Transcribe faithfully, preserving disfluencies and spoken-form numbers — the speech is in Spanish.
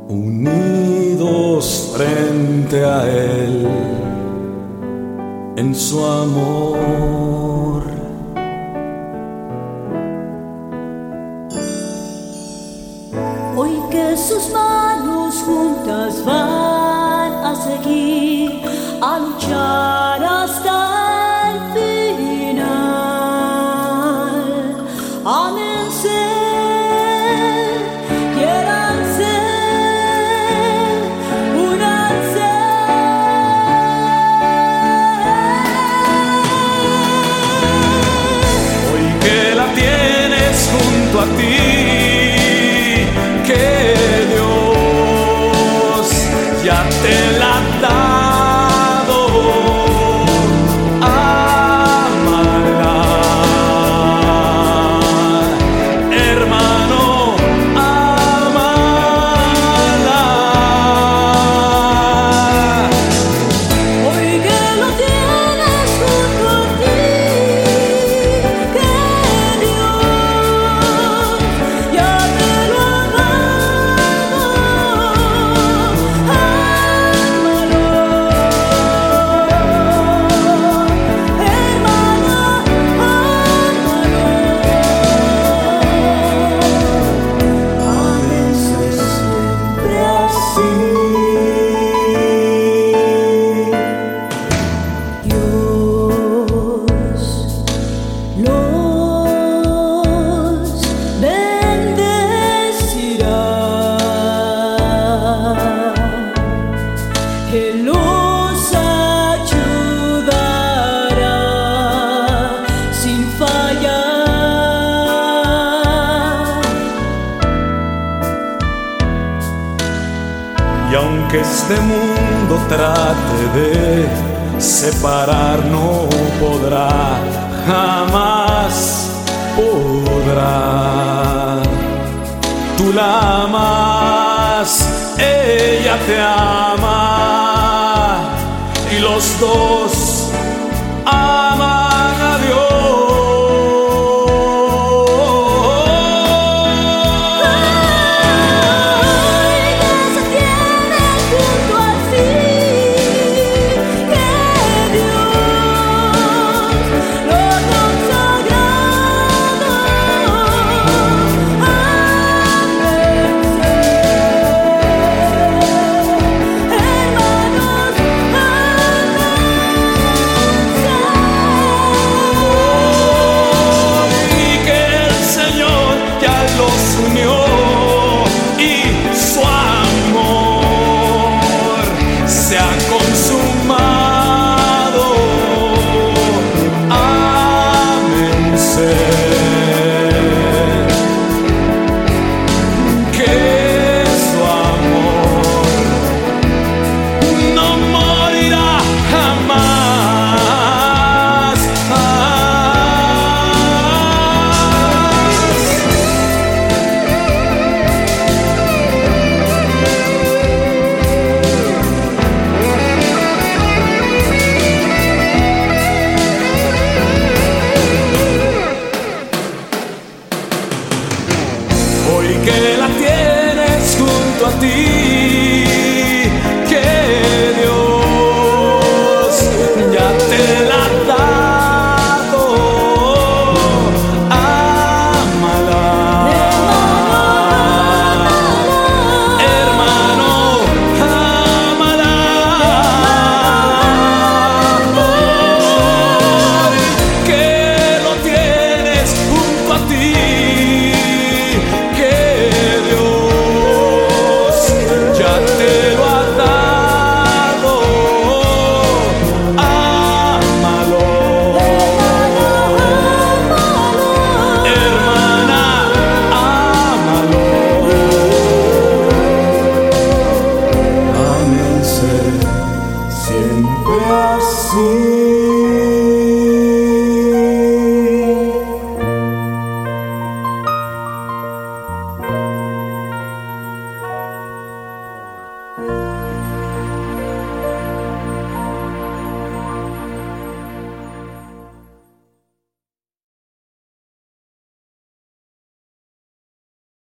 unidos frente a Él en su amor. Hoy que sus manos juntas van a seguir, a luchar hasta el final. Ámense, quiéranse, únanse. Hoy que la tienes junto a ti, que Dios ya te la ha dado, ámala, hermano, ámala. Hoy que lo tienes junto a ti, que Dios ya te lo ha dado, ámalo, hermano, ámalo. Ámense siempre así. Dios los bendecirá, Él los ayudará sin fallar. Y aunque este mundo trate de separar, no podrá, jamás podrá. Tú la amas, ella te ama, y los dos aman a Dios. Hoy que la tienes junto a ti, que Dios ya te la ha dado, ámala, hermano, ámala. Hoy que lo tienes junto a ti, siempre así.